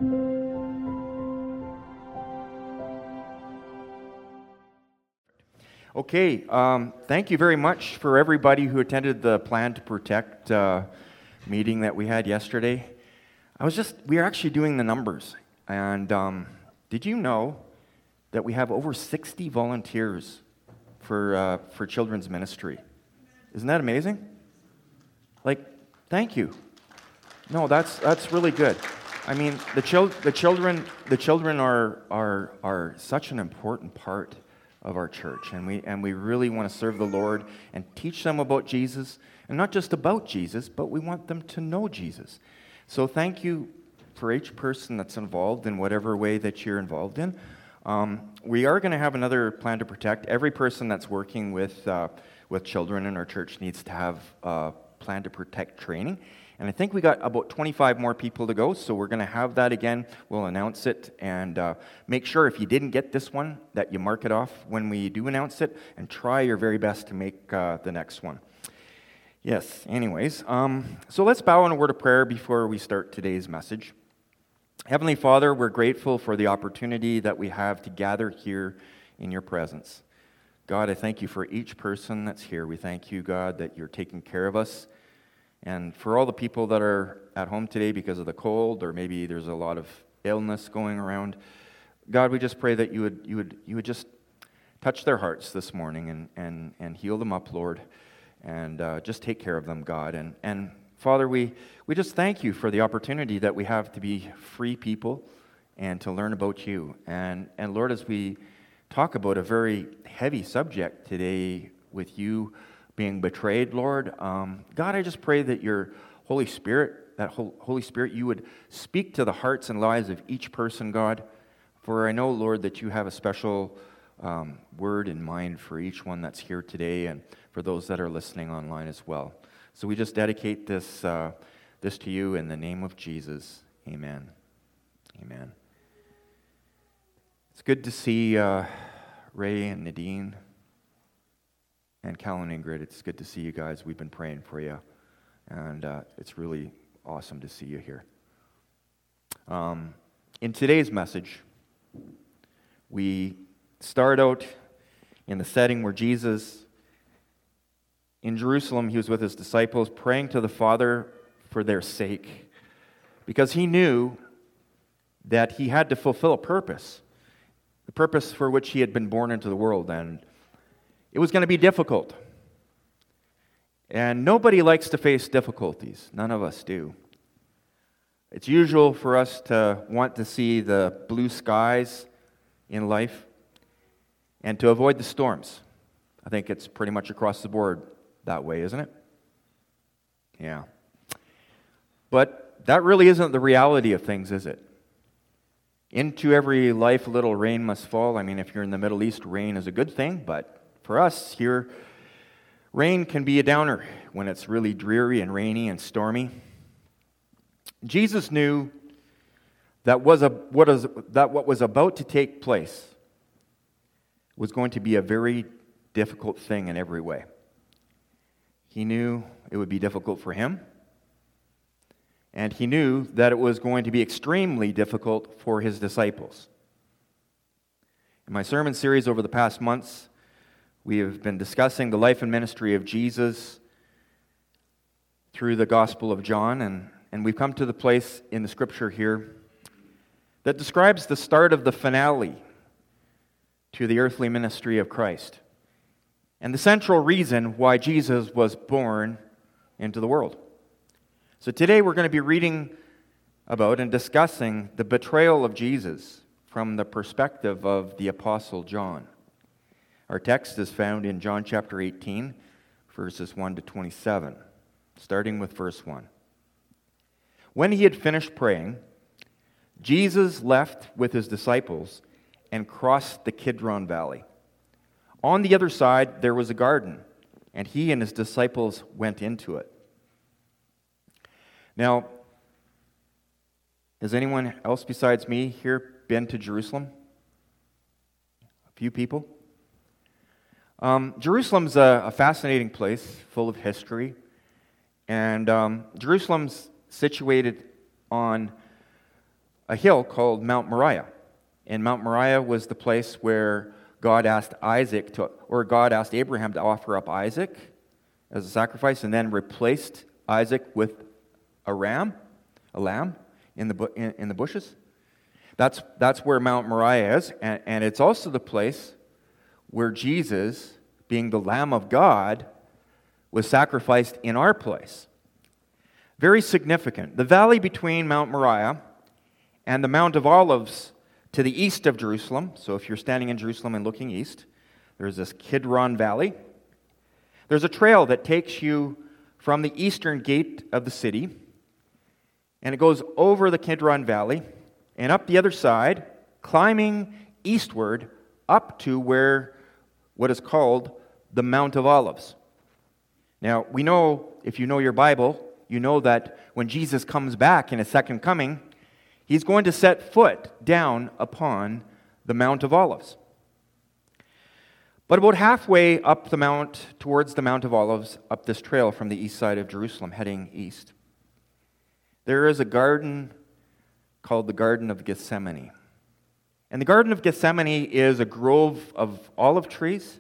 Okay, thank you very much for everybody who attended the Plan to Protect meeting that we had yesterday. We are actually doing the numbers, and did you know that we have over 60 volunteers for children's ministry? Isn't that amazing? Thank you. No, that's really good. I mean, the children are such an important part of our church, and we really want to serve the Lord and teach them about Jesus, and not just about Jesus, but we want them to know Jesus. So thank you for each person that's involved in whatever way that you're involved in. We are going to have another Plan to Protect. Every person that's working with children in our church needs to have Plan to Protect training. And I think we got about 25 more people to go, so we're going to have that again. We'll announce it, and make sure if you didn't get this one that you mark it off when we do announce it, and try your very best to make the next one. Yes, anyways, so let's bow in a word of prayer before we start today's message. Heavenly Father, we're grateful for the opportunity that we have to gather here in your presence. God, I thank you for each person that's here. We thank you, God, that you're taking care of us. And for all the people that are at home today because of the cold, or maybe there's a lot of illness going around, God, we just pray that you would just touch their hearts this morning and heal them up, Lord, and just take care of them, God. And Father, we just thank you for the opportunity that we have to be free people and to learn about you. And Lord, as we talk about a very heavy subject today with you being betrayed, Lord, God, I just pray that your Holy Spirit, you would speak to the hearts and lives of each person, God. For I know, Lord, that you have a special word in mind for each one that's here today, and for those that are listening online as well. So we just dedicate this to you in the name of Jesus. Amen. Amen. It's good to see Ray and Nadine and Cal and Ingrid. It's good to see you guys. We've been praying for you, and it's really awesome to see you here. In today's message, we start out in the setting where Jesus, in Jerusalem, he was with his disciples, praying to the Father for their sake, because he knew that he had to fulfill a purpose, the purpose for which he had been born into the world, and it was going to be difficult. And nobody likes to face difficulties. None of us do. It's usual for us to want to see the blue skies in life and to avoid the storms. I think it's pretty much across the board that way, isn't it? Yeah. But that really isn't the reality of things, is it? Into every life a little rain must fall. I mean, if you're in the Middle East, rain is a good thing, but for us here, rain can be a downer when it's really dreary and rainy and stormy. Jesus knew that what was about to take place was going to be a very difficult thing in every way. He knew it would be difficult for him, and he knew that it was going to be extremely difficult for his disciples. In my sermon series over the past months, we have been discussing the life and ministry of Jesus through the Gospel of John, and we've come to the place in the Scripture here that describes the start of the finale to the earthly ministry of Christ, and the central reason why Jesus was born into the world. So today we're going to be reading about and discussing the betrayal of Jesus from the perspective of the Apostle John. Our text is found in John chapter 18, verses 1 to 27, starting with verse 1. When he had finished praying, Jesus left with his disciples and crossed the Kidron Valley. On the other side there was a garden, and he and his disciples went into it. Now, has anyone else besides me here been to Jerusalem? A few people? Jerusalem's a fascinating place, full of history, and Jerusalem's situated on a hill called Mount Moriah. And Mount Moriah was the place where God asked Abraham to offer up Isaac as a sacrifice, and then replaced Isaac with a lamb in the bushes. That's where Mount Moriah is, and it's also the place where Jesus, being the Lamb of God, was sacrificed in our place. Very significant. The valley between Mount Moriah and the Mount of Olives to the east of Jerusalem, so if you're standing in Jerusalem and looking east, there's this Kidron Valley. There's a trail that takes you from the eastern gate of the city, and it goes over the Kidron Valley and up the other side, climbing eastward up to what is called the Mount of Olives. Now, we know, if you know your Bible, you know that when Jesus comes back in His second coming, He's going to set foot down upon the Mount of Olives. But about halfway up the mount, towards the Mount of Olives, up this trail from the east side of Jerusalem, heading east, there is a garden called the Garden of Gethsemane. And the Garden of Gethsemane is a grove of olive trees.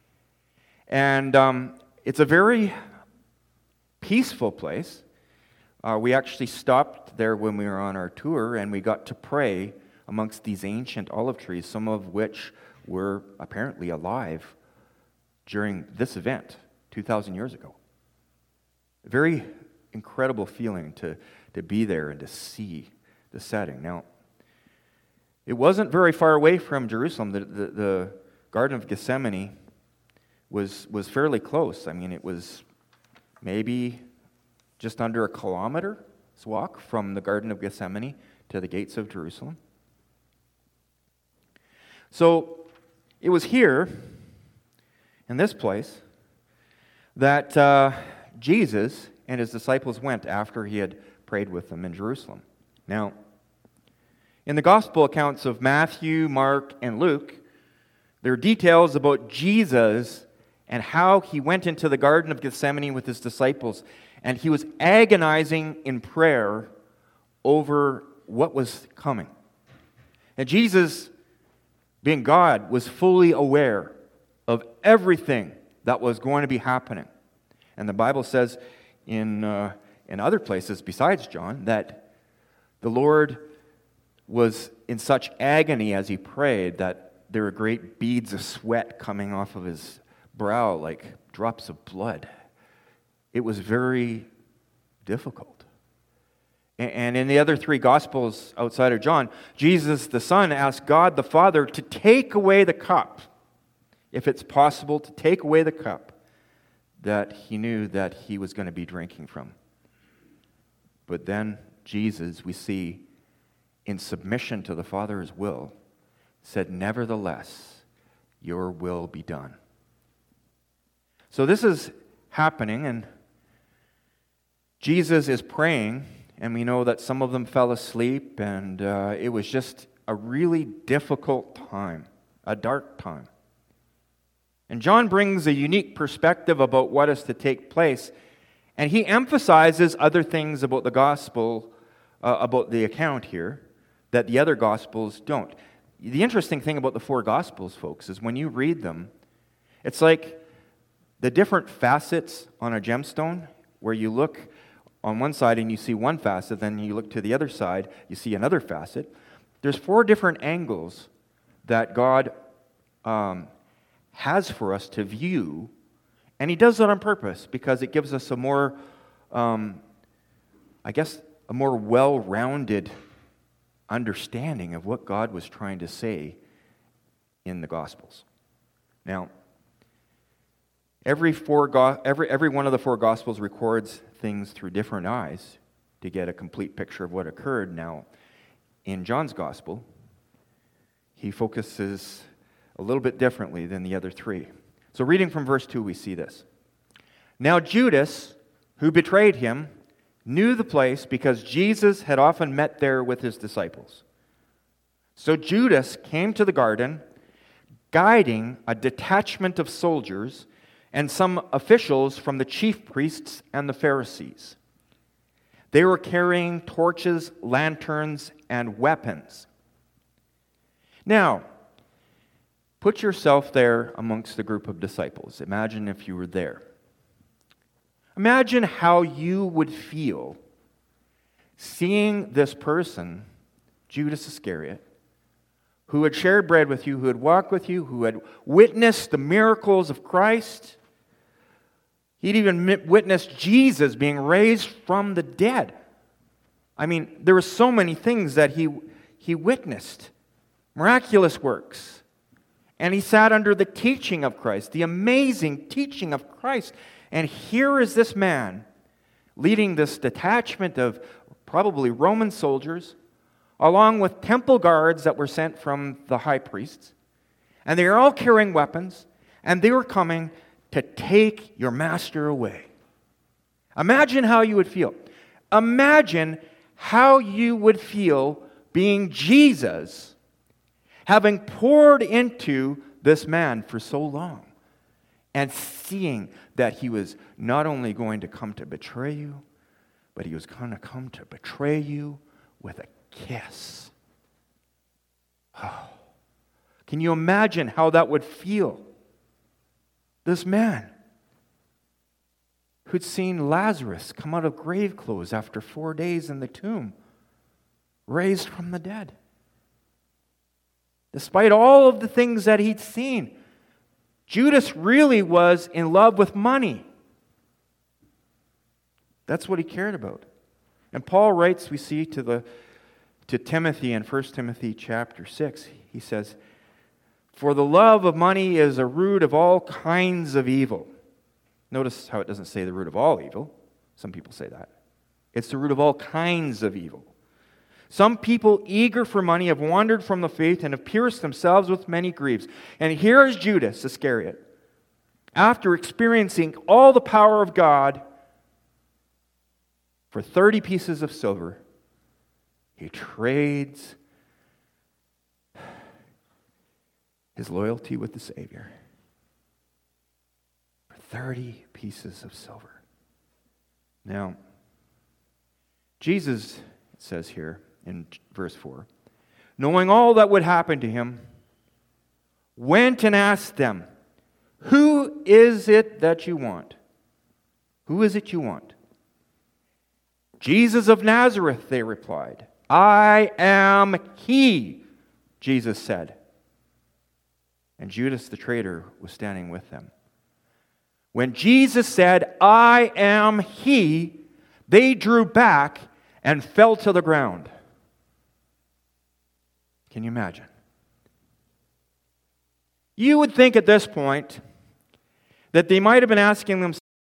And it's a very peaceful place. We actually stopped there when we were on our tour, and we got to pray amongst these ancient olive trees, some of which were apparently alive during this event 2,000 years ago. A very incredible feeling to be there and to see the setting. Now, it wasn't very far away from Jerusalem. The Garden of Gethsemane was fairly close. I mean, it was maybe just under a kilometer's walk from the Garden of Gethsemane to the gates of Jerusalem. So it was here, in this place, that Jesus and His disciples went after He had prayed with them in Jerusalem. Now, in the gospel accounts of Matthew, Mark, and Luke, there are details about Jesus and how He went into the Garden of Gethsemane with His disciples, and He was agonizing in prayer over what was coming. And Jesus, being God, was fully aware of everything that was going to be happening. And the Bible says in other places besides John that the Lord was in such agony as He prayed that there were great beads of sweat coming off of His brow like drops of blood. It was very difficult. And in the other three Gospels outside of John, Jesus the Son asked God the Father to take away the cup, if it's possible, to take away the cup that He knew that He was going to be drinking from. But then Jesus, we see, in submission to the Father's will, said, "Nevertheless, your will be done." So this is happening, and Jesus is praying, and we know that some of them fell asleep, and it was just a really difficult time, a dark time. And John brings a unique perspective about what is to take place, and he emphasizes other things about the gospel, about the account here, that the other gospels don't. The interesting thing about the four gospels, folks, is when you read them, it's like the different facets on a gemstone, where you look on one side and you see one facet, then you look to the other side, you see another facet. There's four different angles that God has for us to view, and He does that on purpose because it gives us a more, a more well-rounded understanding of what God was trying to say in the Gospels. Now, every one of the four Gospels records things through different eyes to get a complete picture of what occurred. Now, in John's Gospel, he focuses a little bit differently than the other three. So reading from verse 2, we see this. Now Judas, who betrayed Him, knew the place because Jesus had often met there with His disciples. So Judas came to the garden, guiding a detachment of soldiers and some officials from the chief priests and the Pharisees. They were carrying torches, lanterns, and weapons. Now, put yourself there amongst the group of disciples. Imagine if you were there. Imagine how you would feel seeing this person, Judas Iscariot, who had shared bread with you, who had walked with you, who had witnessed the miracles of Christ. He'd even witnessed Jesus being raised from the dead. I mean, there were so many things that he witnessed. Miraculous works. And he sat under the teaching of Christ, the amazing teaching of Christ. And here is this man leading this detachment of probably Roman soldiers, along with temple guards that were sent from the high priests. And they are all carrying weapons, and they were coming to take your master away. Imagine how you would feel. Imagine how you would feel being Jesus, having poured into this man for so long, and seeing that he was not only going to come to betray you, but he was going to come to betray you with a kiss. Oh, can you imagine how that would feel? This man who'd seen Lazarus come out of grave clothes after 4 days in the tomb, raised from the dead. Despite all of the things that he'd seen, Judas really was in love with money. That's what he cared about. And Paul writes, we see, to Timothy in 1 Timothy chapter 6, he says, "For the love of money is a root of all kinds of evil." Notice how it doesn't say the root of all evil. Some people say that. It's the root of all kinds of evil. Some people eager for money have wandered from the faith and have pierced themselves with many griefs. And here is Judas Iscariot. After experiencing all the power of God, for 30 pieces of silver, he trades his loyalty with the Savior for 30 pieces of silver. Now, Jesus, it says here in verse 4, knowing all that would happen to him, went and asked them, "Who is it that you want? Who is it you want?" "Jesus of Nazareth," they replied. "I am he," Jesus said. And Judas the traitor was standing with them. When Jesus said, "I am he," they drew back and fell to the ground. Can you imagine? You would think at this point that they might have been asking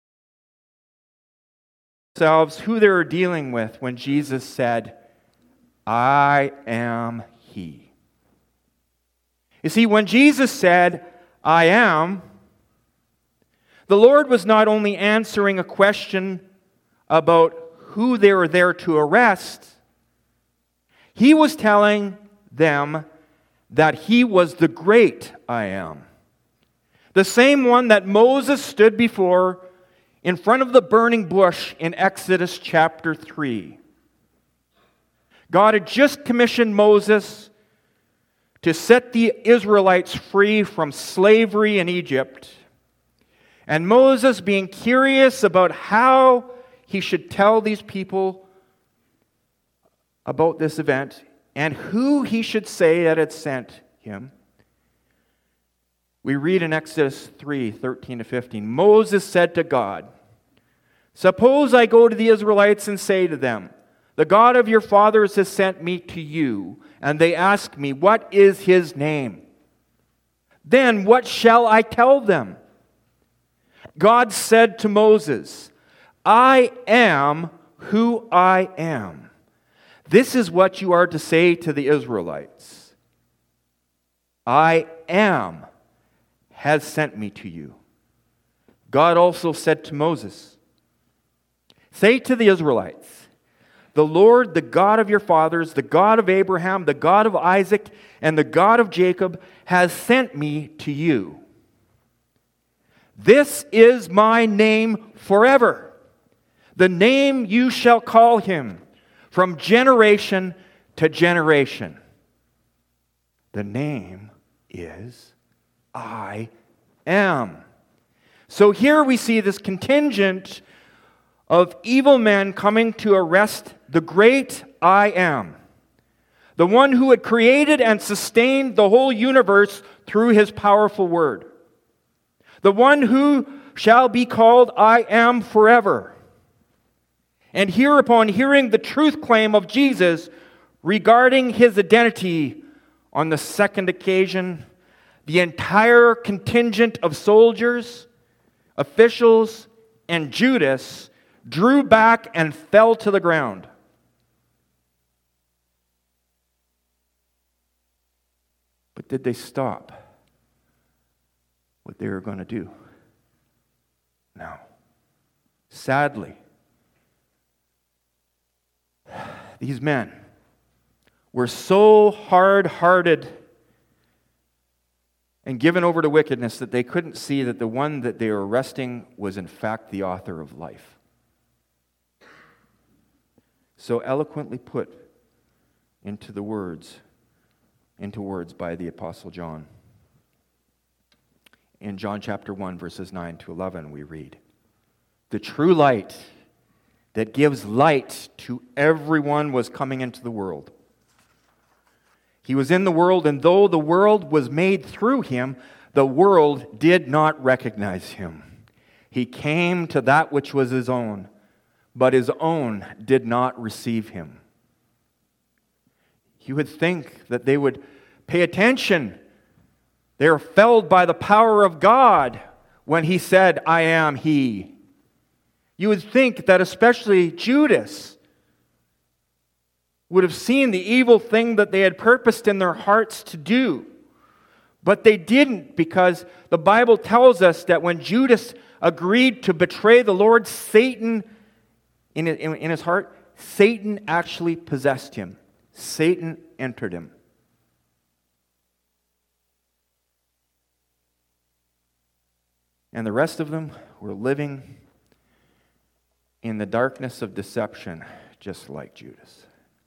themselves who they were dealing with when Jesus said, "I am he." You see, when Jesus said, "I am," the Lord was not only answering a question about who they were there to arrest, He was telling them that He was the great I am. The same one that Moses stood before in front of the burning bush in Exodus chapter 3. God had just commissioned Moses to set the Israelites free from slavery in Egypt. And Moses, being curious about how he should tell these people about this event and who he should say that had sent him, we read in Exodus 3:13-15, Moses said to God, "Suppose I go to the Israelites and say to them, 'The God of your fathers has sent me to you,' and they ask me, 'What is his name?' Then what shall I tell them?" God said to Moses, "I am who I am. This is what you are to say to the Israelites. I am has sent me to you." God also said to Moses, "Say to the Israelites, 'The Lord, the God of your fathers, the God of Abraham, the God of Isaac, and the God of Jacob has sent me to you. This is my name forever, the name you shall call him from generation to generation. The name is I am. So here we see this contingent of evil men coming to arrest the great I am, the one who had created and sustained the whole universe through his powerful word, the one who shall be called I am forever. And hereupon, hearing the truth claim of Jesus regarding his identity on the second occasion, the entire contingent of soldiers, officials, and Judas drew back and fell to the ground. But did they stop what they were going to do? No. Sadly, these men were so hard-hearted and given over to wickedness that they couldn't see that the one that they were arresting was in fact the author of life. So eloquently put into words by the Apostle John. In John chapter 1, verses 9 to 11, we read, "The true light that gives light to everyone was coming into the world. He was in the world, and though the world was made through him, the world did not recognize him. He came to that which was his own, but his own did not receive him." You would think that they would pay attention. They were filled by the power of God when he said, "I am he." You would think that especially Judas would have seen the evil thing that they had purposed in their hearts to do. But they didn't, because the Bible tells us that when Judas agreed to betray the Lord, Satan, in his heart, Satan actually possessed him. Satan entered him. And the rest of them were living in the darkness of deception, just like Judas.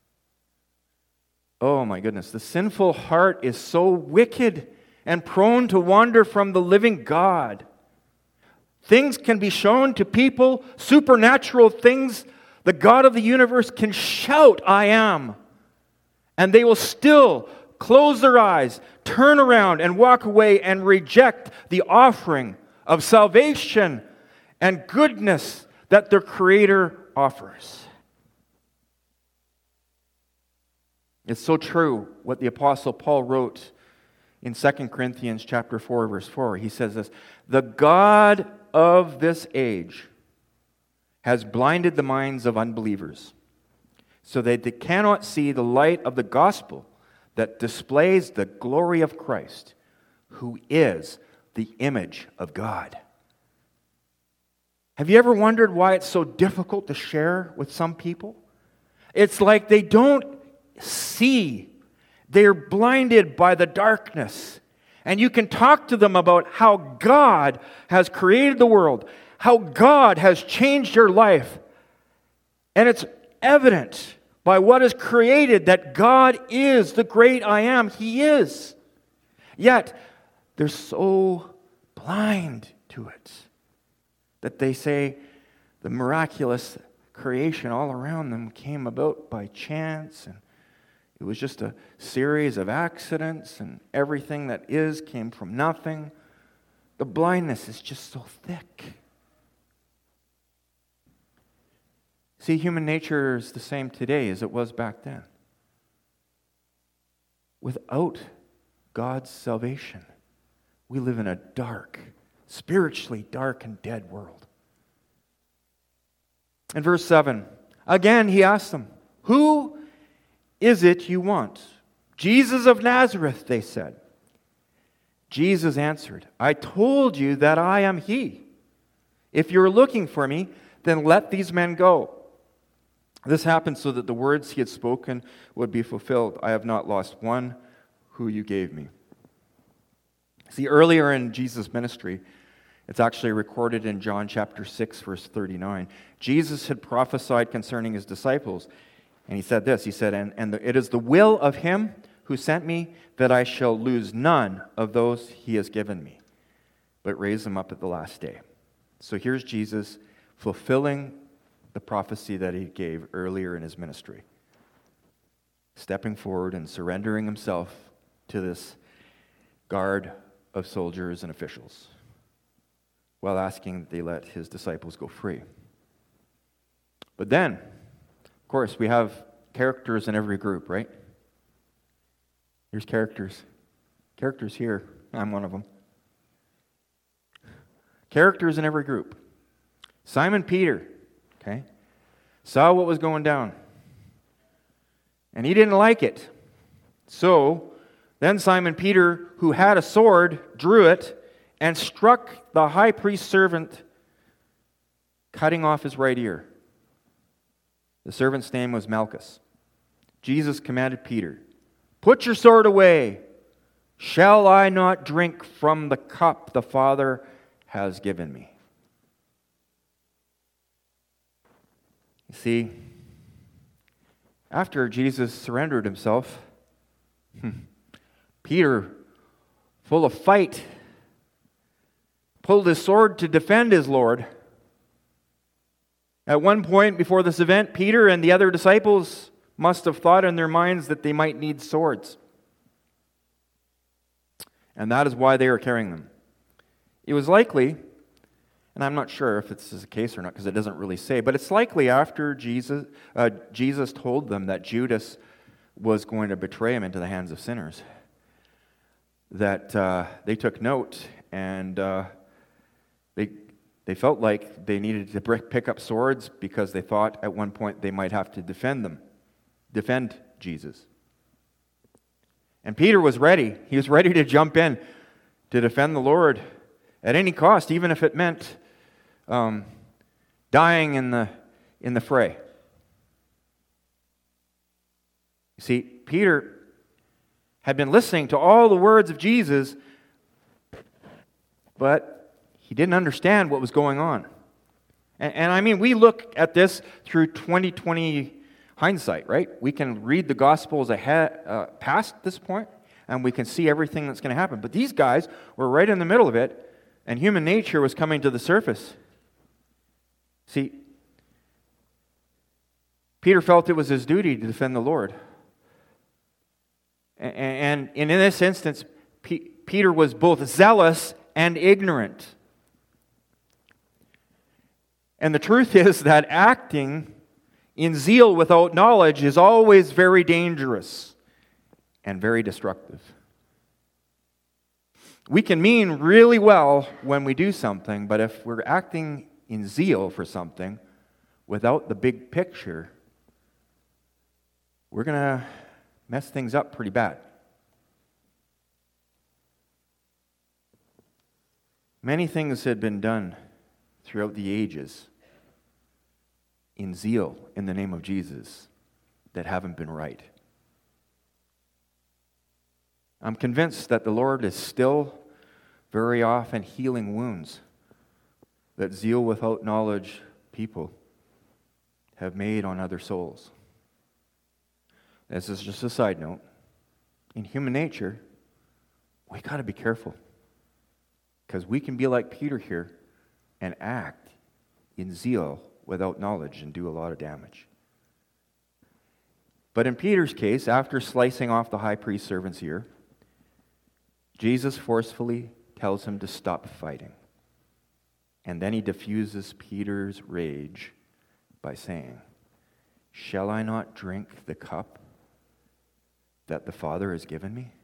Oh my goodness, the sinful heart is so wicked and prone to wander from the living God. Things can be shown to people, supernatural things. The God of the universe can shout, "I am," and they will still close their eyes, turn around, and walk away and reject the offering of salvation and goodness that their Creator offers. It's so true what the Apostle Paul wrote in 2 Corinthians chapter 4, verse 4. He says this, "The God of this age has blinded the minds of unbelievers, so that they cannot see the light of the gospel that displays the glory of Christ, who is the image of God." Have you ever wondered why it's so difficult to share with some people? It's like they don't see. They're blinded by the darkness. And you can talk to them about how God has created the world, how God has changed your life. And it's evident by what is created that God is the great I am. He is. Yet, they're so blind to it that they say the miraculous creation all around them came about by chance, and it was just a series of accidents, and everything that is came from nothing. The blindness is just so thick. See, human nature is the same today as it was back then. Without God's salvation, we live in a dark, spiritually dark and dead world. In verse 7, again he asked them, "Who is it you want?" "Jesus of Nazareth," they said. Jesus answered, "I told you that I am he. If you are looking for me, then let these men go." This happened so that the words he had spoken would be fulfilled. "I have not lost one who you gave me." See, earlier in Jesus' ministry, It's actually recorded in John chapter 6, verse 39. Jesus had prophesied concerning his disciples, and he said this, he said, it is the will of him who sent me that I shall lose none of those he has given me, but raise them up at the last day. So here's Jesus fulfilling the prophecy that he gave earlier in his ministry, stepping forward and surrendering himself to this guard of soldiers and officials, while asking that they let his disciples go free. But then, of course, we have characters in every group, right? Here's characters. Characters here. I'm one of them. Characters in every group. Simon Peter, okay, saw what was going down. And he didn't like it. So, then Simon Peter, who had a sword, drew it and struck the high priest's servant, cutting off his right ear. The servant's name was Malchus. Jesus commanded Peter, "Put your sword away. Shall I not drink from the cup the Father has given me?" You see, after Jesus surrendered himself, Peter, full of fight, pulled his sword to defend his Lord. At one point before this event, Peter and the other disciples must have thought in their minds that they might need swords. And that is why they are carrying them. It was likely, and I'm not sure if this is the case or not because it doesn't really say, but it's likely after Jesus told them that Judas was going to betray him into the hands of sinners, that they took note and they felt like they needed to pick up swords because they thought at one point they might have to defend Jesus. And Peter was ready. He was ready to jump in to defend the Lord at any cost, even if it meant dying in the fray. You see, Peter had been listening to all the words of Jesus, but he didn't understand what was going on. And I mean, we look at this through 2020 hindsight, right? We can read the Gospels ahead, past this point, and we can see everything that's going to happen. But these guys were right in the middle of it, and human nature was coming to the surface. See, Peter felt it was his duty to defend the Lord. And in this instance, Peter was both zealous and ignorant. And the truth is that acting in zeal without knowledge is always very dangerous and very destructive. We can mean really well when we do something, but if we're acting in zeal for something without the big picture, we're going to mess things up pretty bad. Many things had been done throughout the ages in zeal in the name of Jesus that haven't been right. I'm convinced that the Lord is still very often healing wounds that zeal without knowledge people have made on other souls. This is just a side note. In human nature, we got to be careful because we can be like Peter here and act in zeal without knowledge and do a lot of damage. But in Peter's case, after slicing off the high priest's servant's ear, Jesus forcefully tells him to stop fighting. And then he diffuses Peter's rage by saying, "Shall I not drink the cup that the Father has given me?"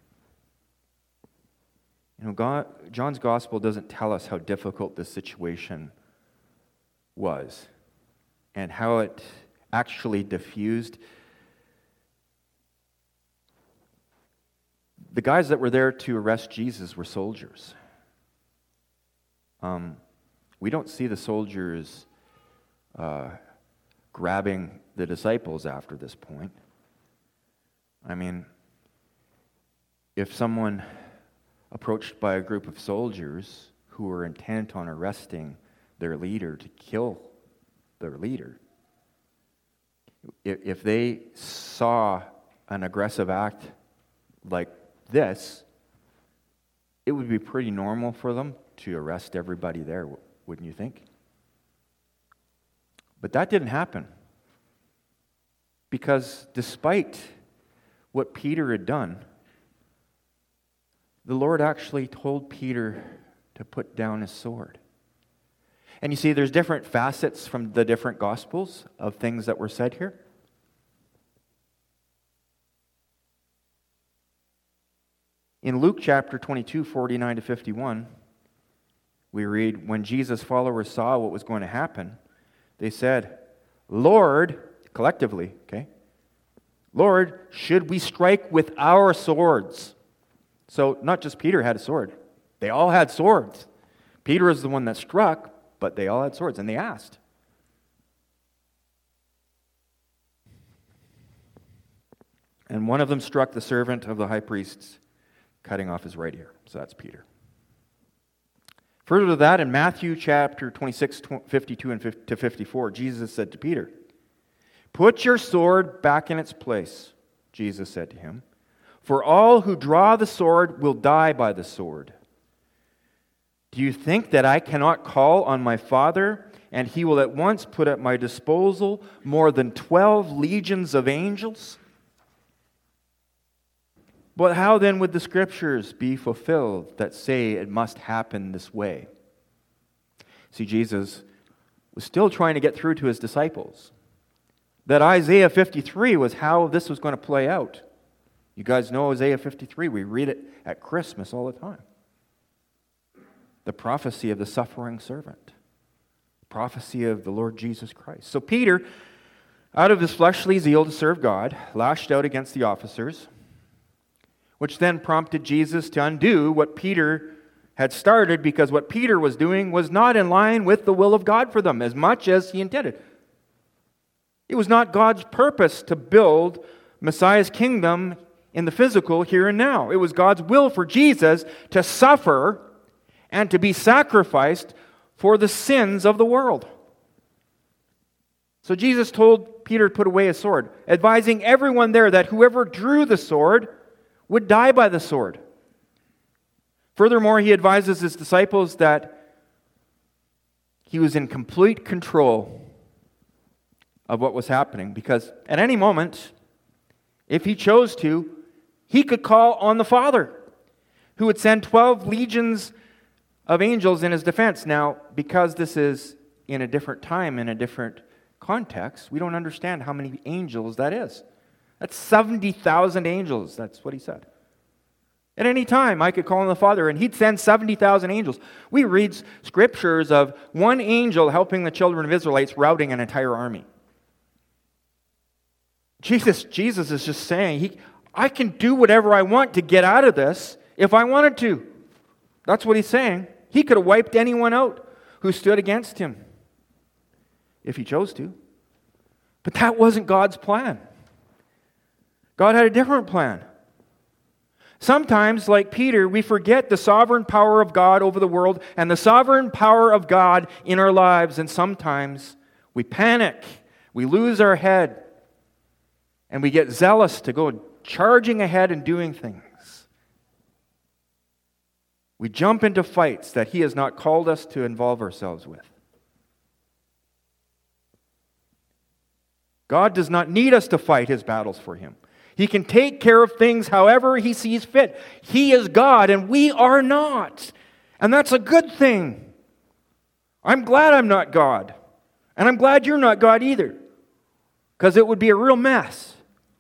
You know, John's gospel doesn't tell us how difficult this situation was and how it actually diffused. The guys that were there to arrest Jesus were soldiers. We don't see the soldiers grabbing the disciples after this point. I mean, if someone approached by a group of soldiers who were intent on arresting their leader to kill their leader, if they saw an aggressive act like this, it would be pretty normal for them to arrest everybody there, wouldn't you think? But that didn't happen. Because despite what Peter had done, the Lord actually told Peter to put down his sword. And you see, there's different facets from the different Gospels of things that were said here. In Luke chapter 22, 49 to 51, we read, when Jesus' followers saw what was going to happen, they said, Lord, collectively, okay, Lord, should we strike with our swords? So not just Peter had a sword. They all had swords. Peter is the one that struck, but they all had swords, and they asked. And one of them struck the servant of the high priest, cutting off his right ear. So that's Peter. Further to that, in Matthew chapter 26, 52 and to 54, Jesus said to Peter, put your sword back in its place, Jesus said to him, for all who draw the sword will die by the sword. Do you think that I cannot call on my Father, and he will at once put at my disposal more than 12 legions of angels? But how then would the Scriptures be fulfilled that say it must happen this way? See, Jesus was still trying to get through to his disciples that Isaiah 53 was how this was going to play out. You guys know Isaiah 53. We read it at Christmas all the time. The prophecy of the suffering servant. Prophecy of the Lord Jesus Christ. So Peter, out of his fleshly zeal to serve God, lashed out against the officers, which then prompted Jesus to undo what Peter had started, because what Peter was doing was not in line with the will of God for them as much as he intended. It was not God's purpose to build Messiah's kingdom in the physical here and now. It was God's will for Jesus to suffer and to be sacrificed for the sins of the world. So Jesus told Peter to put away his sword, advising everyone there that whoever drew the sword would die by the sword. Furthermore, he advises his disciples that he was in complete control of what was happening, because at any moment, if he chose to, he could call on the Father, who would send 12 legions of angels in his defense. Now, because this is in a different time, in a different context, we don't understand how many angels that is. That's 70,000 angels. That's what he said. At any time, I could call on the Father, and he'd send 70,000 angels. We read scriptures of one angel helping the children of Israelites routing an entire army. Jesus is just saying, I can do whatever I want to get out of this if I wanted to. That's what he's saying. He could have wiped anyone out who stood against him if he chose to. But that wasn't God's plan. God had a different plan. Sometimes, like Peter, we forget the sovereign power of God over the world and the sovereign power of God in our lives. And sometimes we panic, we lose our head, and we get zealous to go charging ahead and doing things. We jump into fights that He has not called us to involve ourselves with. God does not need us to fight His battles for Him. He can take care of things however He sees fit. He is God and we are not. And that's a good thing. I'm glad I'm not God. And I'm glad you're not God either. Because it would be a real mess.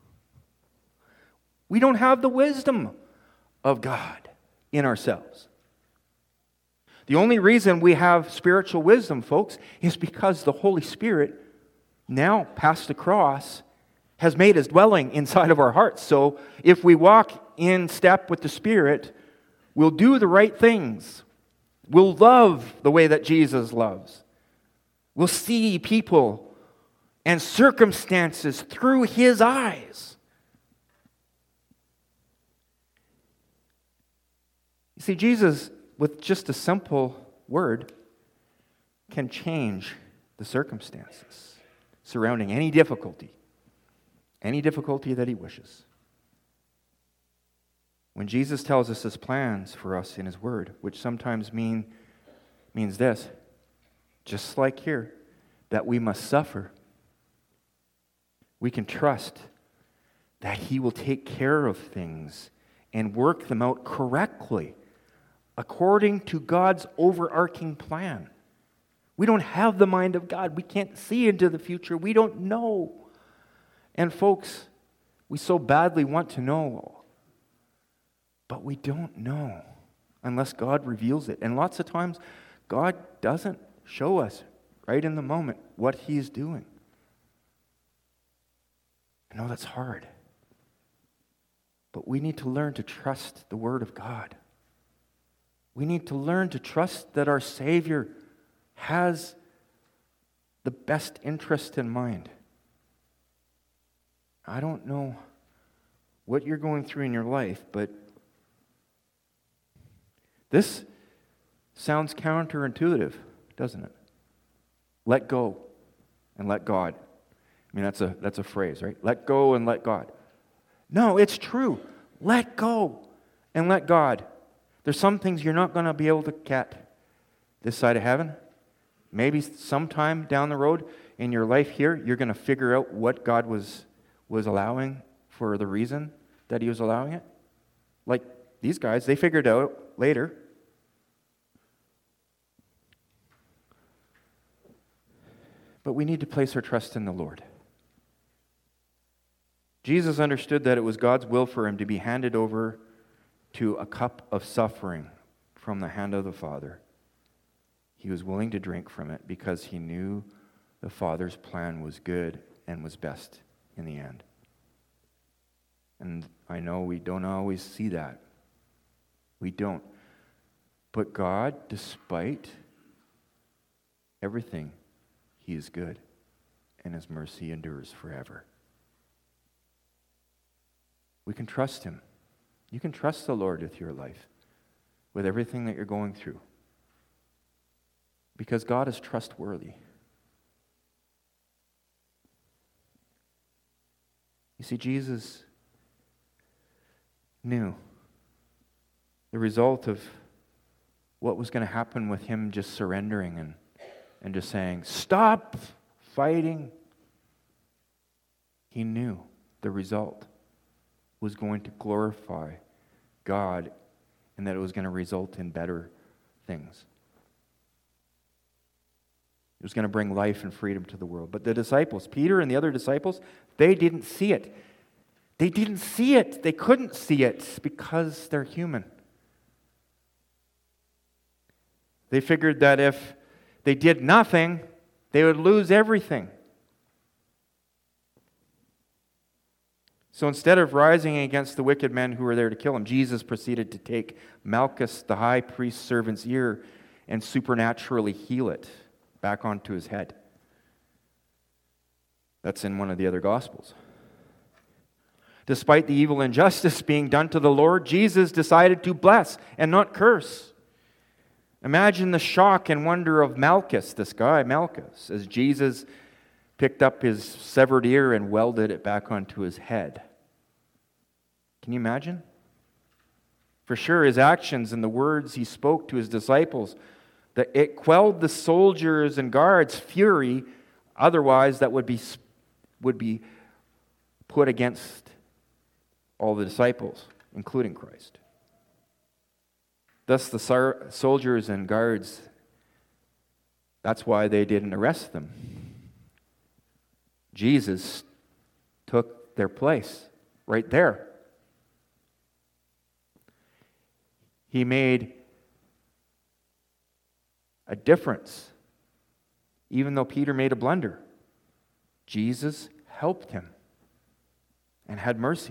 We don't have the wisdom of God in ourselves. The only reason we have spiritual wisdom, folks, is because the Holy Spirit, now past the cross, has made His dwelling inside of our hearts. So if we walk in step with the Spirit, we'll do the right things. We'll love the way that Jesus loves. We'll see people and circumstances through His eyes. You see, Jesus, with just a simple word can change the circumstances surrounding any difficulty that he wishes. When Jesus tells us his plans for us in his word, which sometimes means this, just like here, that we must suffer, we can trust that he will take care of things and work them out correctly according to God's overarching plan. We don't have the mind of God. We can't see into the future. We don't know. And folks, we so badly want to know, but we don't know unless God reveals it. And lots of times, God doesn't show us right in the moment what he's doing. I know that's hard. But we need to learn to trust the Word of God. We need to learn to trust that our Savior has the best interest in mind. I don't know what you're going through in your life, but this sounds counterintuitive, doesn't it? Let go and let God. I mean, that's a phrase, right? Let go and let God. No, it's true. Let go and let God. There's some things you're not going to be able to get this side of heaven. Maybe sometime down the road in your life here, you're going to figure out what God was allowing for the reason that he was allowing it. Like these guys, they figured out later. But we need to place our trust in the Lord. Jesus understood that it was God's will for him to be handed over to a cup of suffering from the hand of the Father. He was willing to drink from it because he knew the Father's plan was good and was best in the end. And I know we don't always see that. We don't. But God, despite everything, he is good, and his mercy endures forever. We can trust him. You can trust the Lord with your life, with everything that you're going through, because God is trustworthy. You see, Jesus knew the result of what was going to happen with him just surrendering and just saying, "Stop fighting." He knew the result was going to glorify God and that it was going to result in better things. It was going to bring life and freedom to the world. But the disciples, Peter and the other disciples, they didn't see it. They didn't see it. They couldn't see it because they're human. They figured that if they did nothing, they would lose everything. So instead of rising against the wicked men who were there to kill him, Jesus proceeded to take Malchus, the high priest's servant's ear, and supernaturally heal it back onto his head. That's in one of the other Gospels. Despite the evil injustice being done to the Lord, Jesus decided to bless and not curse. Imagine the shock and wonder of Malchus, this guy, Malchus, as Jesus picked up his severed ear and welded it back onto his head. Can you imagine? For sure, his actions and the words he spoke to his disciples, that it quelled the soldiers and guards' fury, otherwise that would be put against all the disciples, including Christ. Thus, the soldiers and guards, that's why they didn't arrest them. Jesus took their place right there. He made a difference. Even though Peter made a blunder, Jesus helped him and had mercy.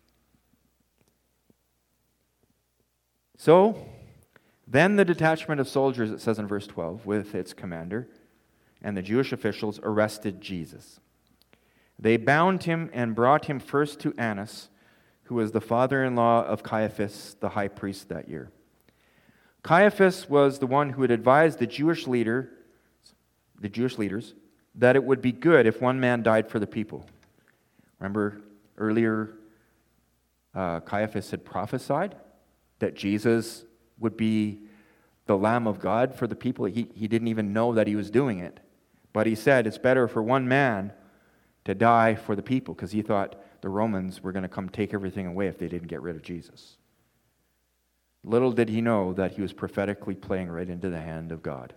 So, then the detachment of soldiers, it says in verse 12, with its commander and the Jewish officials arrested Jesus. They bound him and brought him first to Annas, who was the father-in-law of Caiaphas, the high priest that year. Caiaphas was the one who had advised the Jewish leaders, that it would be good if one man died for the people. Remember earlier, Caiaphas had prophesied that Jesus would be the Lamb of God for the people. He didn't even know that he was doing it. But he said it's better for one man to die for the people, because he thought the Romans were going to come take everything away if they didn't get rid of Jesus. Little did he know that he was prophetically playing right into the hand of God.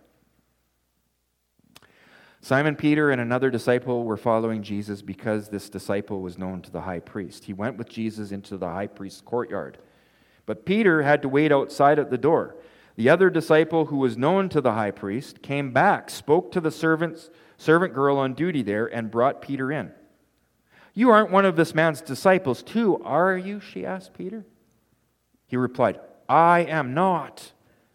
Simon Peter and another disciple were following Jesus because this disciple was known to the high priest. He went with Jesus into the high priest's courtyard. But Peter had to wait outside at the door. The other disciple, who was known to the high priest, came back, spoke to the servant girl on duty there, and brought Peter in. "You aren't one of this man's disciples too, are you?" she asked Peter. He replied, "I am not."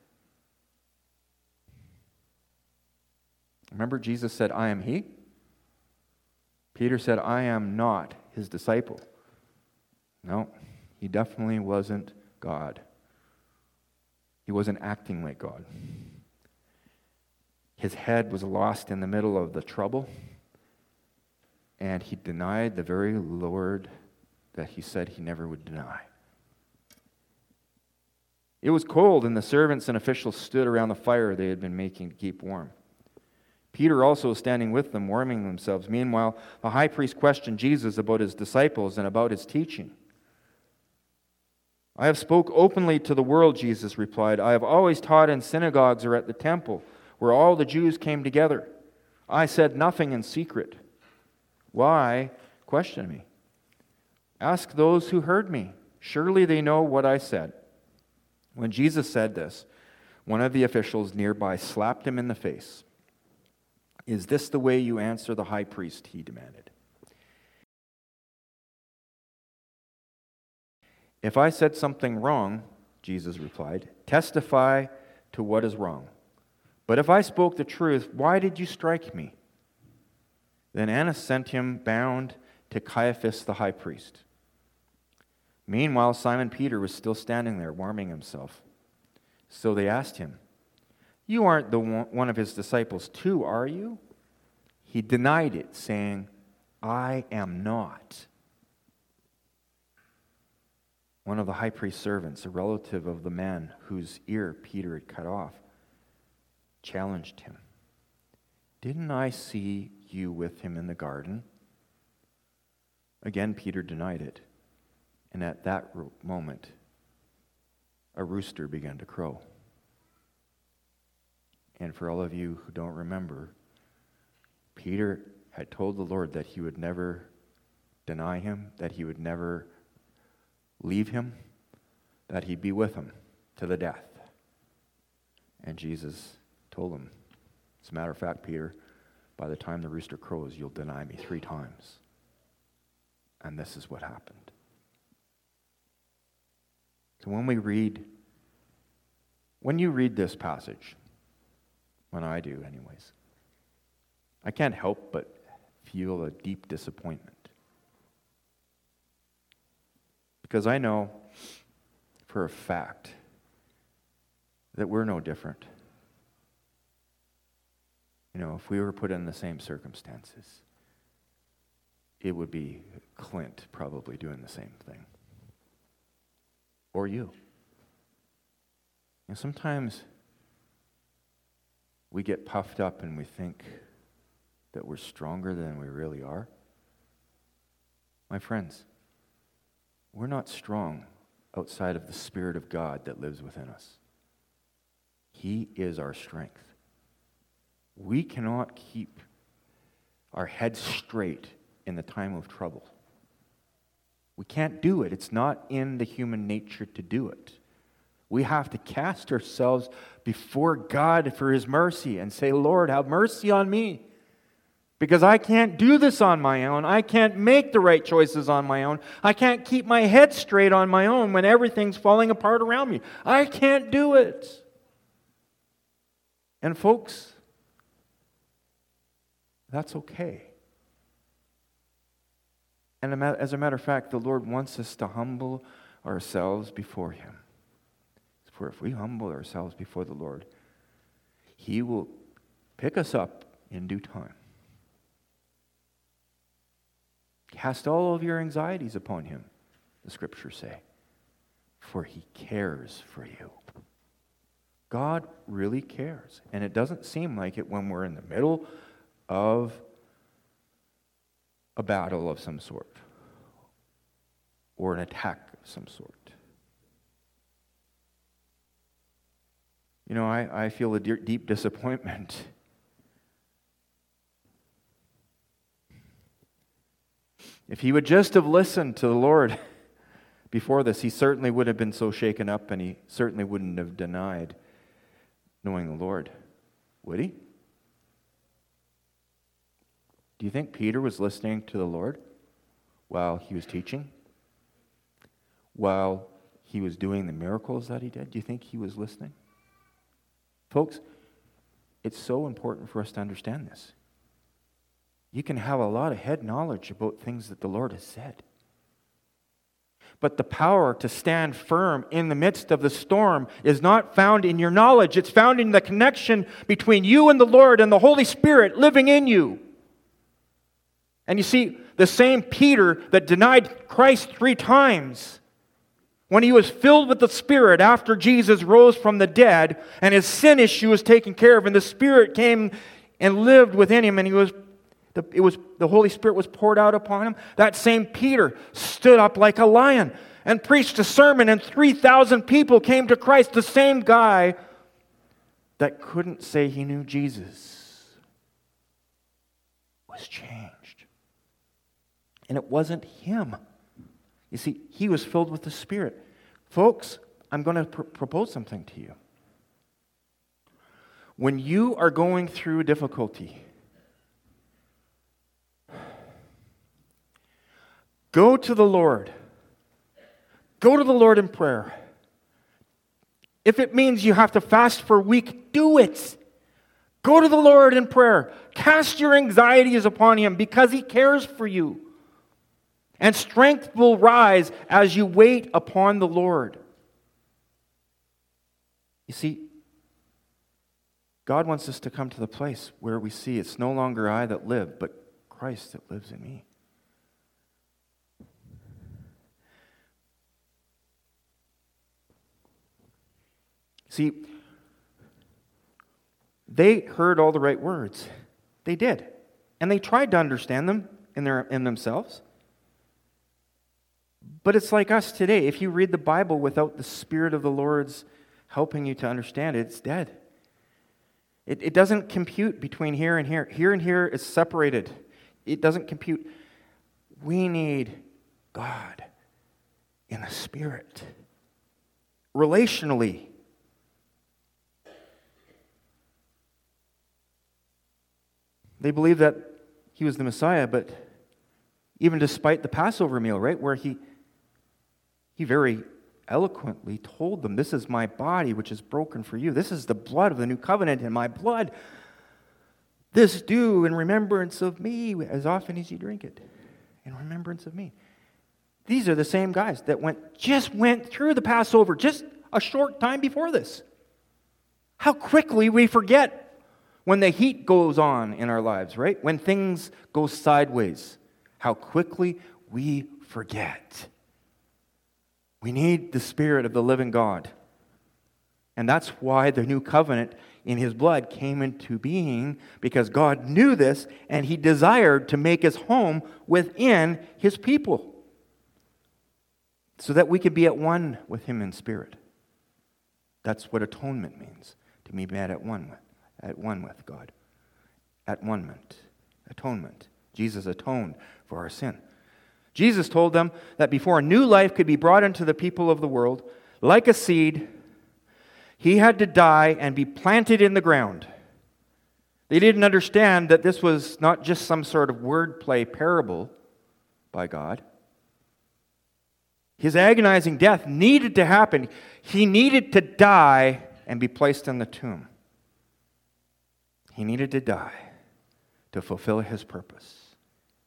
Remember, Jesus said, "I am he." Peter said, "I am not his disciple." No, he definitely wasn't God. He wasn't acting like God. His head was lost in the middle of the trouble, and he denied the very Lord that he said he never would deny. It was cold, and the servants and officials stood around the fire they had been making to keep warm. Peter also was standing with them, warming themselves. Meanwhile, the high priest questioned Jesus about his disciples and about his teaching. "I have spoke openly to the world," Jesus replied. "I have always taught in synagogues or at the temple, where all the Jews came together. I said nothing in secret. Why question me? Ask those who heard me. Surely they know what I said." When Jesus said this, one of the officials nearby slapped him in the face. "Is this the way you answer the high priest?" he demanded. "If I said something wrong," Jesus replied, "testify to what is wrong. But if I spoke the truth, why did you strike me?" Then Annas sent him bound to Caiaphas the high priest. Meanwhile, Simon Peter was still standing there, warming himself. So they asked him, "You aren't one of his disciples too, are you?" He denied it, saying, "I am not." One of the high priest's servants, a relative of the man whose ear Peter had cut off, challenged him. "Didn't I see you with him in the garden?" Again, Peter denied it. And at that moment, a rooster began to crow. And for all of you who don't remember, Peter had told the Lord that he would never deny him, that he would never leave him, that he'd be with him to the death. And Jesus told him, as a matter of fact, Peter, by the time the rooster crows, you'll deny me 3 times. And this is what happened. So when you read this passage, when I do anyways, I can't help but feel a deep disappointment. Because I know for a fact that we're no different. You know, if we were put in the same circumstances, it would be Clint probably doing the same thing. Or you. And sometimes we get puffed up and we think that we're stronger than we really are. My friends, we're not strong outside of the Spirit of God that lives within us. He is our strength. We cannot keep our heads straight in the time of trouble. We can't do it. It's not in the human nature to do it. We have to cast ourselves before God for His mercy and say, "Lord, have mercy on me. Because I can't do this on my own. I can't make the right choices on my own. I can't keep my head straight on my own when everything's falling apart around me. I can't do it." And folks, that's okay. And as a matter of fact, the Lord wants us to humble ourselves before Him. For if we humble ourselves before the Lord, He will pick us up in due time. Cast all of your anxieties upon Him, the Scriptures say, for He cares for you. God really cares. And it doesn't seem like it when we're in the middle of a battle of some sort or an attack of some sort. You know, I feel a deep disappointment. If he would just have listened to the Lord before this, he certainly would have been so shaken up, and he certainly wouldn't have denied knowing the Lord. Would he? Do you think Peter was listening to the Lord while he was teaching? While he was doing the miracles that he did? Do you think he was listening? Folks, it's so important for us to understand this. You can have a lot of head knowledge about things that the Lord has said. But the power to stand firm in the midst of the storm is not found in your knowledge. It's found in the connection between you and the Lord and the Holy Spirit living in you. And you see, the same Peter that denied Christ 3 times, when he was filled with the Spirit after Jesus rose from the dead and his sin issue was taken care of, and the Spirit came and lived within him, and the Holy Spirit was poured out upon him, that same Peter stood up like a lion and preached a sermon, and 3,000 people came to Christ. The same guy that couldn't say he knew Jesus was changed. And it wasn't him. You see, he was filled with the Spirit. Folks, I'm going to propose something to you. When you are going through difficulty, go to the Lord. Go to the Lord in prayer. If it means you have to fast for a week, do it. Go to the Lord in prayer. Cast your anxieties upon Him because He cares for you. And strength will rise as you wait upon the Lord. You see, God wants us to come to the place where we see it's no longer I that live, but Christ that lives in me. See, they heard all the right words. They did. And they tried to understand them in themselves. But it's like us today. If you read the Bible without the Spirit of the Lord's helping you to understand it, it's dead. It doesn't compute between here and here. Here and here is separated. It doesn't compute. We need God in the Spirit. Relationally. They believed that He was the Messiah, but even despite the Passover meal, right, where He very eloquently told them, this is my body which is broken for you. This is the blood of the new covenant in my blood. This do in remembrance of me as often as you drink it. In remembrance of me. These are the same guys that just went through the Passover just a short time before this. How quickly we forget when the heat goes on in our lives, right? When things go sideways. How quickly we forget. We need the Spirit of the living God. And that's why the new covenant in His blood came into being, because God knew this and He desired to make His home within His people so that we could be at one with Him in spirit. That's what atonement means, to be made at one with God. Atonement. Jesus atoned for our sin. Jesus told them that before a new life could be brought into the people of the world, like a seed, He had to die and be planted in the ground. They didn't understand that this was not just some sort of wordplay parable by God. His agonizing death needed to happen. He needed to die and be placed in the tomb. He needed to die to fulfill His purpose.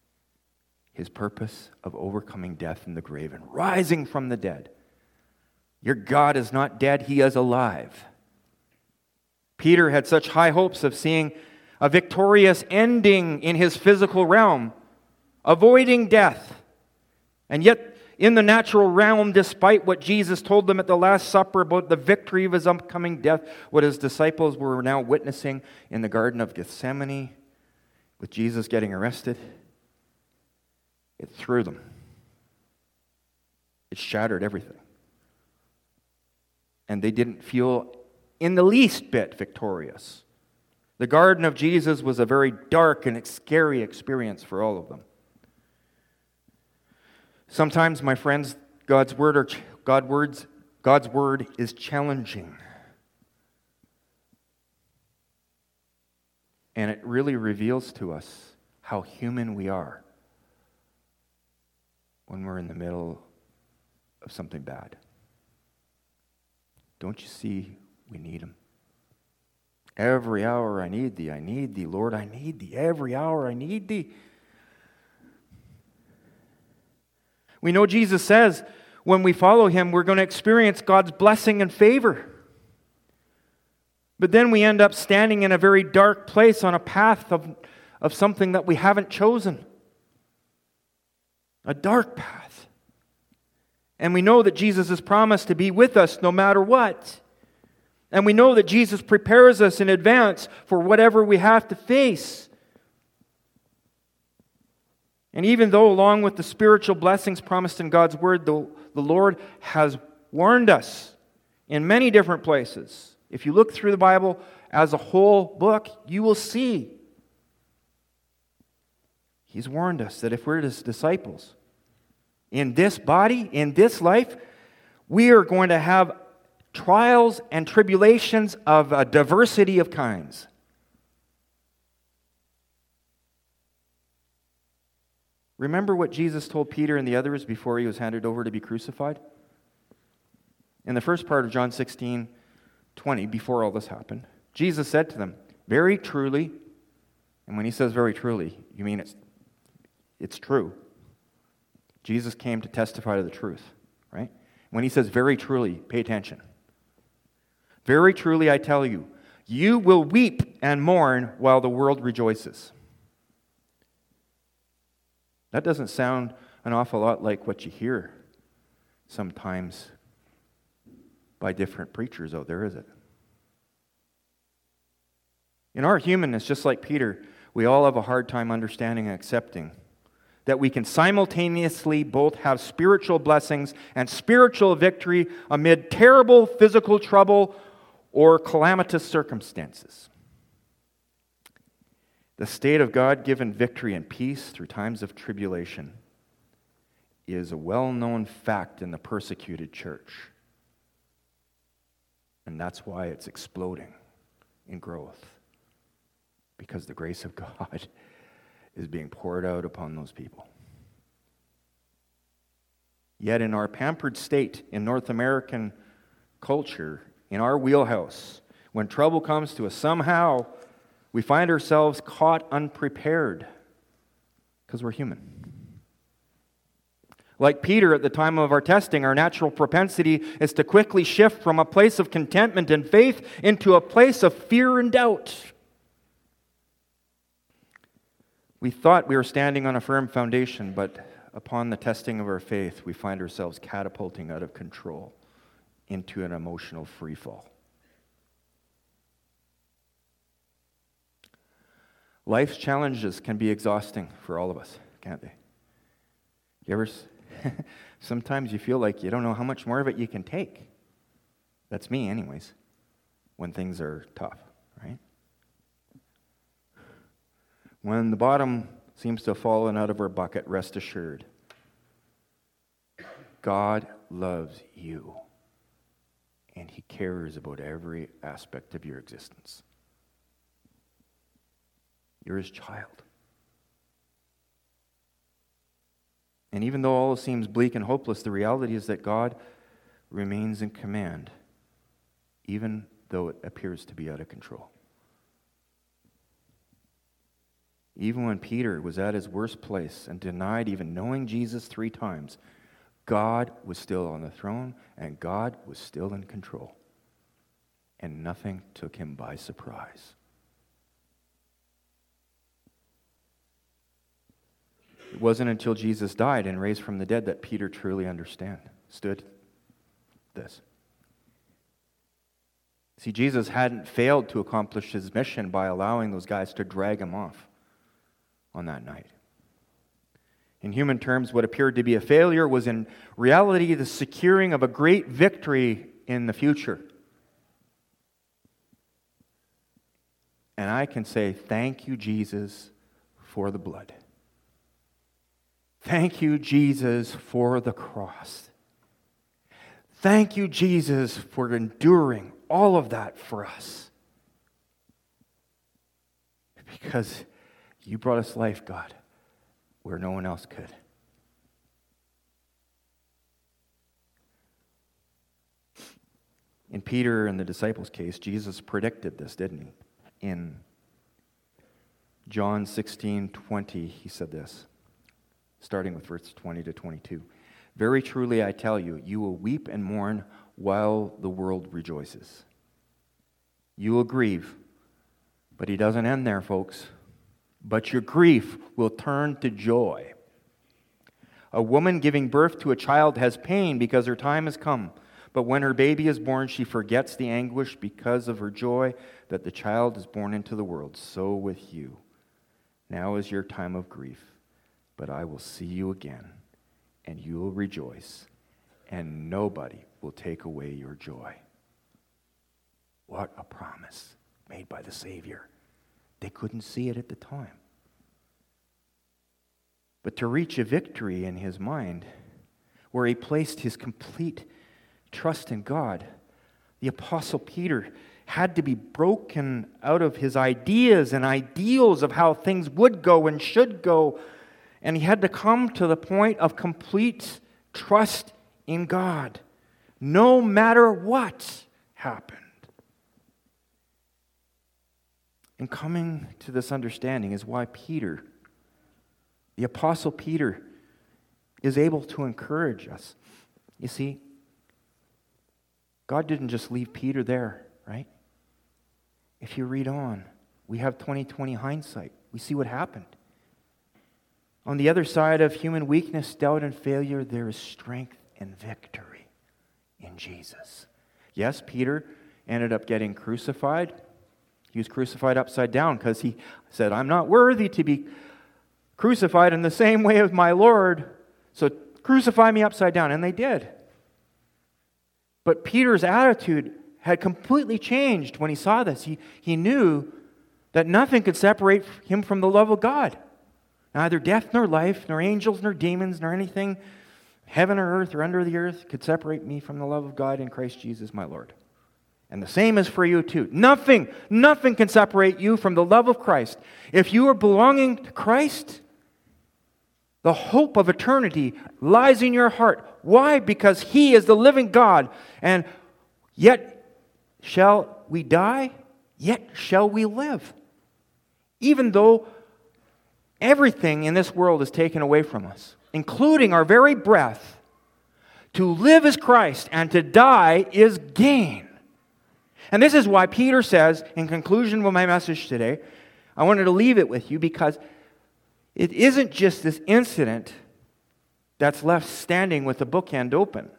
His purpose of overcoming death in the grave and rising from the dead Your God is not dead, He is alive. Peter had such high hopes of seeing a victorious ending in his physical realm, avoiding death. And yet, in the natural realm, despite what Jesus told them at the Last Supper about the victory of His upcoming death, what His disciples were now witnessing in the Garden of Gethsemane, with Jesus getting arrested, it threw them. It shattered everything. And they didn't feel in the least bit victorious. The Garden of Jesus was a very dark and scary experience for all of them. Sometimes, my friends, God's word is challenging. And it really reveals to us how human we are when we're in the middle of something bad. Don't you see we need Him? Every hour I need Thee, Lord, I need Thee. Every hour I need Thee. We know Jesus says when we follow Him, we're going to experience God's blessing and favor. But then we end up standing in a very dark place on a path of something that we haven't chosen. A dark path. And we know that Jesus has promised to be with us no matter what. And we know that Jesus prepares us in advance for whatever we have to face. And even though, along with the spiritual blessings promised in God's Word, the Lord has warned us in many different places. If you look through the Bible as a whole book, you will see He's warned us that if we're His disciples, in this body, in this life, we are going to have trials and tribulations of a diversity of kinds. Remember what Jesus told Peter and the others before He was handed over to be crucified? In the first part of John 16:20, before all this happened, Jesus said to them, very truly, and when He says very truly, you mean it's true. Jesus came to testify to the truth, right? When He says very truly, pay attention. Very truly I tell you, you will weep and mourn while the world rejoices. That doesn't sound an awful lot like what you hear sometimes by different preachers out there, is it? In our humanness, just like Peter, we all have a hard time understanding and accepting that we can simultaneously both have spiritual blessings and spiritual victory amid terrible physical trouble or calamitous circumstances. The state of God-given victory and peace through times of tribulation is a well-known fact in the persecuted church. And that's why it's exploding in growth. Because the grace of God is being poured out upon those people. Yet in our pampered state in North American culture, in our wheelhouse, when trouble comes to us, somehow we find ourselves caught unprepared because we're human. Like Peter at the time of our testing, our natural propensity is to quickly shift from a place of contentment and faith into a place of fear and doubt. We thought we were standing on a firm foundation, but upon the testing of our faith, we find ourselves catapulting out of control into an emotional freefall. Life's challenges can be exhausting for all of us, can't they? You ever, sometimes you feel like you don't know how much more of it you can take. That's me anyways, when things are tough, right? When the bottom seems to have fallen out of our bucket, rest assured, God loves you, and He cares about every aspect of your existence. You're His child. And even though all seems bleak and hopeless, the reality is that God remains in command, even though it appears to be out of control. Even when Peter was at his worst place and denied even knowing Jesus 3 times, God was still on the throne, and God was still in control. And nothing took him by surprise. It wasn't until Jesus died and raised from the dead that Peter truly understood this. See, Jesus hadn't failed to accomplish his mission by allowing those guys to drag him off on that night. In human terms, what appeared to be a failure was in reality the securing of a great victory in the future. And I can say, thank you, Jesus, for the blood. Thank you, Jesus, for the cross. Thank you, Jesus, for enduring all of that for us. Because you brought us life, God, where no one else could. In Peter and the disciples' case, Jesus predicted this, didn't he? In John 16:20, he said this, starting with verse 20 to 22. Very truly I tell you, you will weep and mourn while the world rejoices. You will grieve, but he doesn't end there, folks. But your grief will turn to joy. A woman giving birth to a child has pain because her time has come. But when her baby is born, she forgets the anguish because of her joy that the child is born into the world. So with you. Now is your time of grief, but I will see you again, and you will rejoice, and nobody will take away your joy. What a promise made by the Savior. They couldn't see it at the time. But to reach a victory in his mind, where he placed his complete trust in God, the Apostle Peter had to be broken out of his ideas and ideals of how things would go and should go. And he had to come to the point of complete trust in God, no matter what happened. And coming to this understanding is why Peter, the Apostle Peter, is able to encourage us. You see, God didn't just leave Peter there, right? If you read on, we have 20/20 hindsight. We see what happened. On the other side of human weakness, doubt, and failure, there is strength and victory in Jesus. Yes, Peter ended up getting crucified. He was crucified upside down because he said, I'm not worthy to be crucified in the same way as my Lord, so crucify me upside down. And they did. But Peter's attitude had completely changed when he saw this. He knew that nothing could separate him from the love of God. Neither death nor life, nor angels nor demons, nor anything, heaven or earth or under the earth, could separate me from the love of God in Christ Jesus my Lord. And the same is for you too. Nothing can separate you from the love of Christ. If you are belonging to Christ, the hope of eternity lies in your heart. Why? Because He is the living God. And yet shall we die, yet shall we live. Even though everything in this world is taken away from us, including our very breath, to live is Christ and to die is gain. And this is why Peter says, in conclusion of my message today, I wanted to leave it with you because it isn't just this incident that's left standing with the bookend open.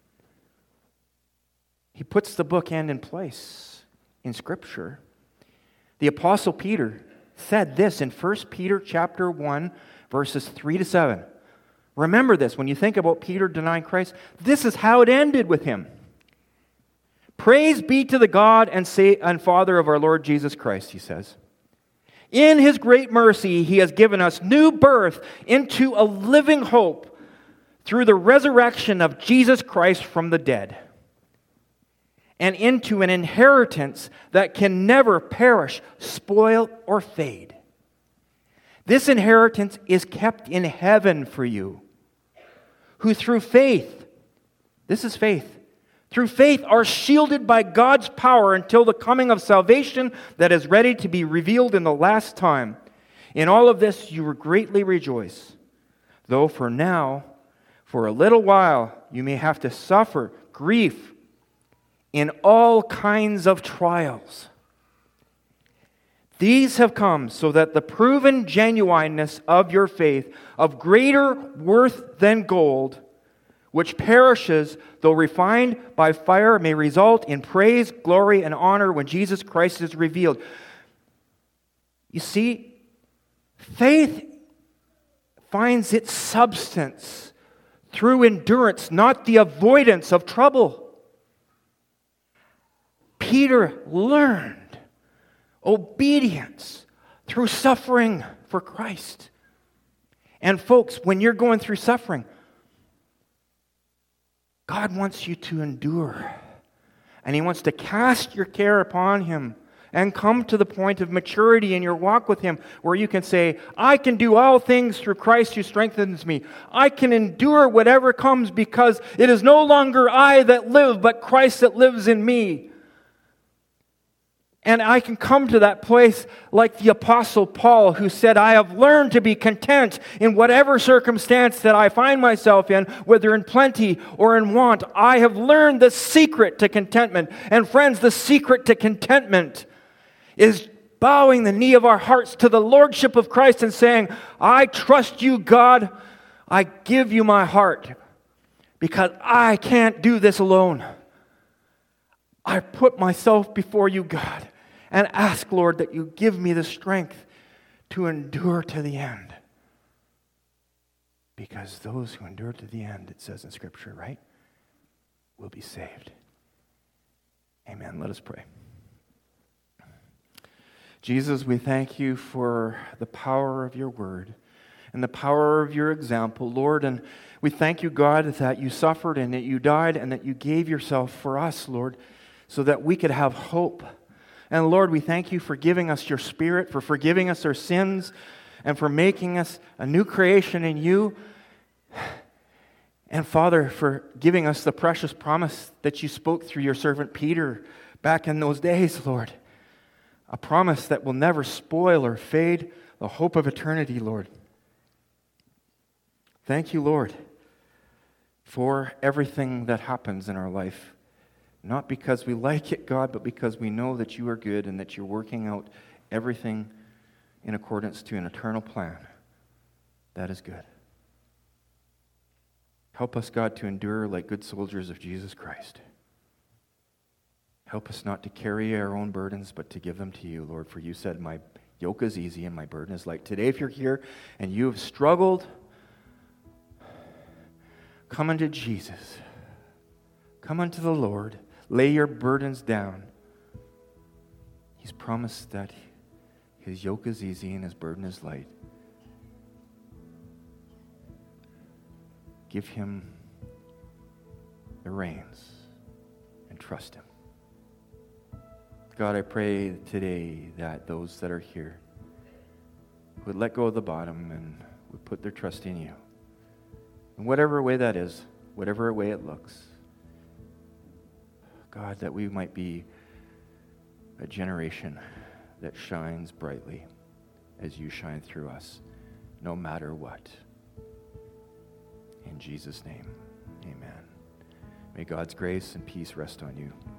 He puts the bookend in place in Scripture. The Apostle Peter said this in 1 Peter chapter 1, verses 3 to 7. Remember this, when you think about Peter denying Christ, this is how it ended with him. Praise be to the God and Father of our Lord Jesus Christ, he says. In His great mercy, He has given us new birth into a living hope through the resurrection of Jesus Christ from the dead, and into an inheritance that can never perish, spoil, or fade. This inheritance is kept in heaven for you, who through faith, this is faith, through faith are shielded by God's power until the coming of salvation that is ready to be revealed in the last time. In all of this you will greatly rejoice, though for For a little while you may have to suffer grief in all kinds of trials. These have come so that the proven genuineness of your faith, of greater worth than gold, which perishes though refined by fire, may result in praise, glory, and honor when Jesus Christ is revealed. You see, faith finds its substance through endurance, not the avoidance of trouble. Peter learned obedience through suffering for Christ. And folks, when you're going through suffering, God wants you to endure. And He wants to cast your care upon Him and come to the point of maturity in your walk with Him where you can say, I can do all things through Christ who strengthens me. I can endure whatever comes because it is no longer I that live, but Christ that lives in me. And I can come to that place like the Apostle Paul, who said, I have learned to be content in whatever circumstance that I find myself in, whether in plenty or in want. I have learned the secret to contentment. And friends, the secret to contentment is bowing the knee of our hearts to the Lordship of Christ and saying, I trust you, God. I give you my heart because I can't do this alone. I put myself before you, God, and ask, Lord, that you give me the strength to endure to the end. Because those who endure to the end, it says in Scripture, right, will be saved. Amen. Let us pray. Jesus, we thank you for the power of your word and the power of your example, Lord. And we thank you, God, that you suffered and that you died and that you gave yourself for us, Lord, so that we could have hope. And Lord, we thank you for giving us your Spirit, for forgiving us our sins, and for making us a new creation in you. And Father, for giving us the precious promise that you spoke through your servant Peter back in those days, Lord. A promise that will never spoil or fade, the hope of eternity, Lord. Thank you, Lord, for everything that happens in our life. Not because we like it, God, but because we know that you are good and that you're working out everything in accordance to an eternal plan. That is good. Help us, God, to endure like good soldiers of Jesus Christ. Help us not to carry our own burdens, but to give them to you, Lord. For you said, my yoke is easy and my burden is light. Today, if you're here and you have struggled, come unto Jesus. Come unto the Lord. Lay your burdens down. He's promised that his yoke is easy and his burden is light. Give him the reins and trust him. God, I pray today that those that are here would let go of the bottom and would put their trust in you. In whatever way that is, whatever way it looks. God, that we might be a generation that shines brightly as you shine through us, no matter what. In Jesus' name, amen. May God's grace and peace rest on you.